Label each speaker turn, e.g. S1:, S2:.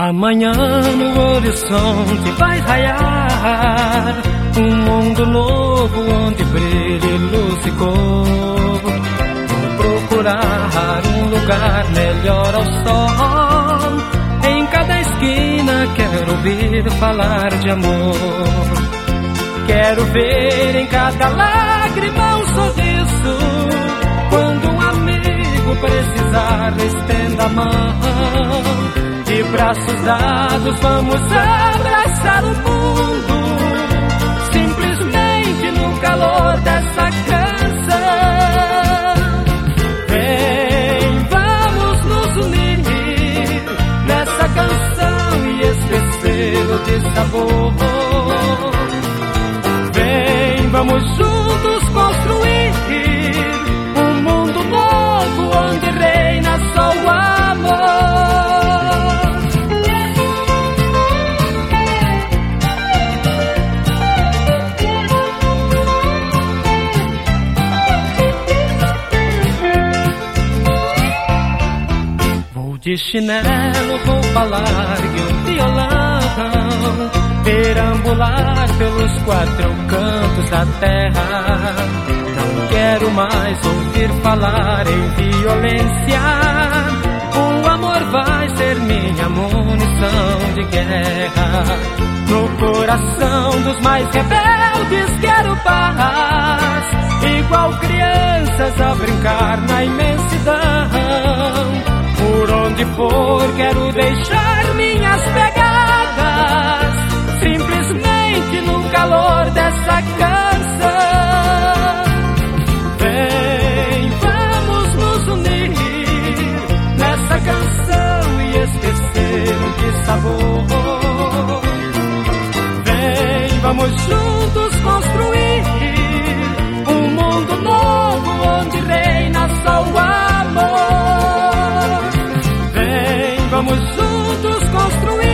S1: Amanhã no horizonte vai raiar um mundo novo onde brilhe luz e cor. Vou procurar um lugar melhor ao sol. Em cada esquina quero ouvir falar de amor. Quero ver em cada lágrima um sorriso. Quando um amigo precisar, estenda a mão. De braços dados vamos abraçar o mundo, simplesmente no calor dessa canção. Vem, vamos nos unir nessa canção e esquecer o dissabor. Vem, vamos juntos construir um mundo novo onde reina só o amor. De chinelo, roupa larga e um violão, perambular pelos quatro cantos da terra. Não quero mais ouvir falar em violência. O amor vai ser minha munição de guerra. No coração dos mais rebeldes quero paz, igual crianças a brincar na imensidão. Por onde for quero deixar minhas pegadas, simplesmente no calor dessa canção. Vem, vamos nos unir nessa canção e esquecer de sabor. Vem, vamos juntos construir um mundo novo onde reina só o amor. Vamos juntos construir